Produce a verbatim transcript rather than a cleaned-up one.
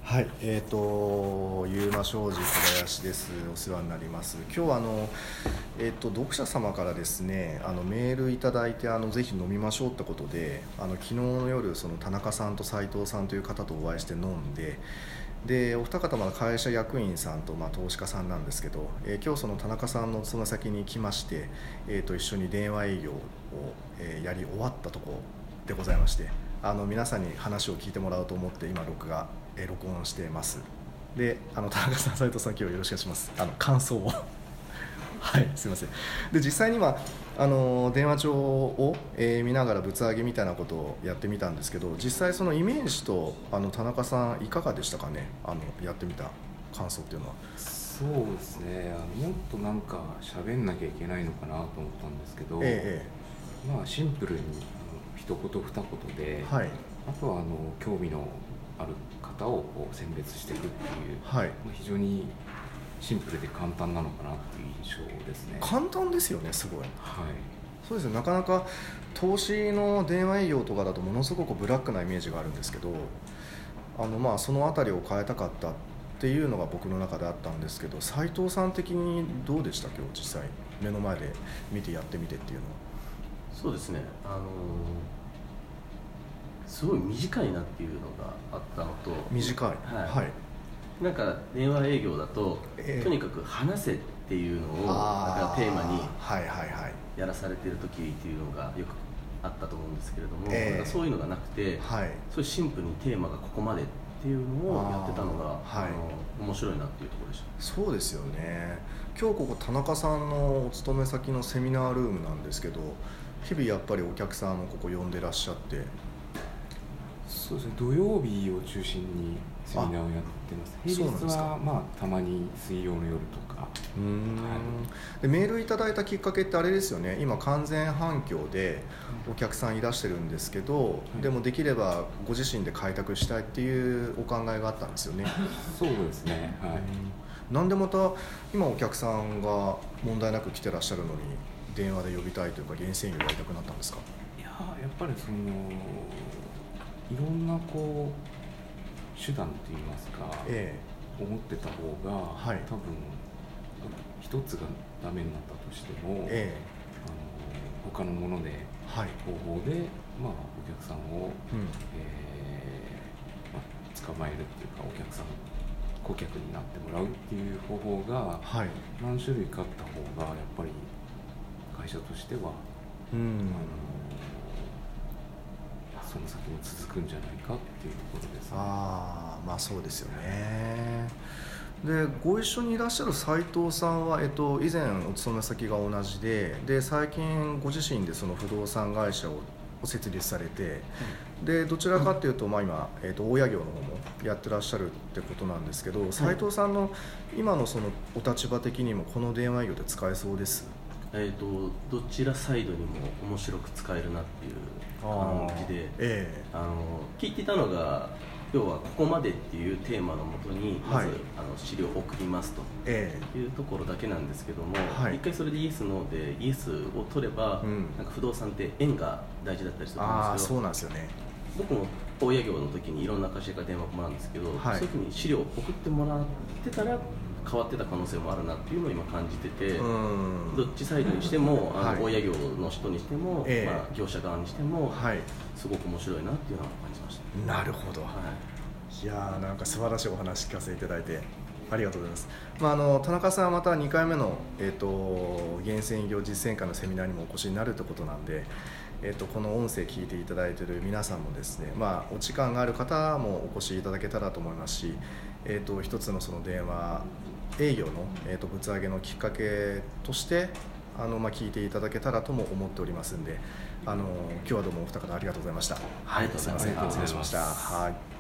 はい、えーと、ゆうま商事小林です。お世話になります。今日はあの、えーと、読者様からですね、あのメールいただいて、あのぜひ飲みましょうってことで、あの昨日の夜、その田中さんと斉藤さんという方とお会いして飲んで、でお二方は会社役員さんと、まあ、投資家さんなんですけど、えー今日その田中さんのその先に来まして、えーと一緒に電話営業を、えーやり終わったところでございまして、あの皆さんに話を聞いてもらおうと思って今録画、えー録音してます。で、あの田中さん、斉藤さん、今日はよろしくお願いします。あの感想をはい、すいません。で実際にはあの電話帳を、えー見ながらぶつ上げみたいなことをやってみたんですけど、実際そのイメージとあの田中さんいかがでしたかね、あのやってみた感想っていうのは。 そうですね、あのもっとなんか喋んなきゃいけないのかなと思ったんですけど、 えまあシンプルにあの一言二言で、 えはいあとはあの興味のある方をこう選別していくっていう、 はいまあ、非常にシンプルで簡単なのかなっていう印象ですね。 簡単ですよね、すごい。 はい、 そうですね、なかなか投資の電話営業とかだとものすごくブラックなイメージがあるんですけど、あのまあそのあたりを変えたかったっていうのが僕の中であったんですけど、斉藤さん的にどうでした、今日実際目の前で見てやってみてっていうのは。 そうですね、あのーすごい短いなっていうのがあったのと、 短い、 はいはいなんか電話営業だと、 ええとにかく話せっていうのをあーなんかテーマにはいはいはいやらされてる時っていうのがよくあったと思うんですけれども、 ええなんかそういうのがなくて、 はいそういうシンプルにテーマがここまでっていうのをやってたのがあーはいあの面白いなっていうところでした。 そうですよね。今日ここ田中さんのお勤め先のセミナールームなんですけど、日々やっぱりお客さんもここ呼んでらっしゃって。 そうですね、土曜日を中心にセミナーをやってます。平日そうなんですか。 はまあたまに水曜の夜とか。 うーん、 はでメールいただいたきっかけってあれですよね、今完全反響でお客さんいらしてるんですけど、 いでもできればご自身で開拓したいっていうお考えがあったんですよね。 そうですね、はい。 なんでまた今お客さんが問題なく来てらっしゃるのに電話で呼びたいというか厳選業やりたくなったんですか。 いやーやっぱりそのいろんなこう手段といいますか、 え思ってた方が、 はい多分一つがダメになったとしても、 ええあの他のものでえはい、 方法で、まあ、お客さんを、 うんえーまあ、捕まえるっていうかお客さん顧客になってもらうっていう方法がはい、 何種類かあった方がやっぱり会社としては、 うんあのその先も続くんじゃないかっていうところですね。 ああまあそうですよね。でご一緒にいらっしゃる斉藤さんは、えっと、以前お勤め先が同じで、で最近ご自身でその不動産会社を設立されて、でどちらかというと、まあ、今、えっと、大家業の方もやってらっしゃるってことなんですけど、斉藤さんの今のそのお立場的にもこの電話営業で使えそうです。 えー、とどちらサイドにも面白く使えるなっていう感じで、 えあの聞いてたのが要はここまでっていうテーマのもとにまず、 はいあの資料を送りますとええいうところだけなんですけども、 はい一回それでイエスノーでイエスを取れば、 うんなんか不動産って縁が大事だったりすると思うんああですけど、 そうなんですよね。 僕も大家業の時にいろんな会社から電話をもらうんですけど、 はいそういうふうに資料を送ってもらってたら変わってた可能性もあるなっていうのを今感じてて、 うんどっちサイドにしても、あのはい大家業の人にしても、 ええまあ、業者側にしても、 はいすごく面白いなっていうのは感じました。 なるほど。 はいいやーなんか素晴らしいお話聞かせていただいてありがとうございます。まあ、あの田中さんはまたにかいめの、えー、と厳選営業実践会のセミナーにもお越しになるということなんで、えー、とこの音声聞いていただいている皆さんもですね、まあ、お時間がある方もお越しいただけたらと思いますし、えー、と一つのその電話営業の、えー、とぶつ上げのきっかけとしてあの、まあ、聞いていただけたらとも思っておりますんで、あの今日はどうもお二方ありがとうございました。 ありがとうございます。 すいません、 ありがとうございます失礼しました。はい。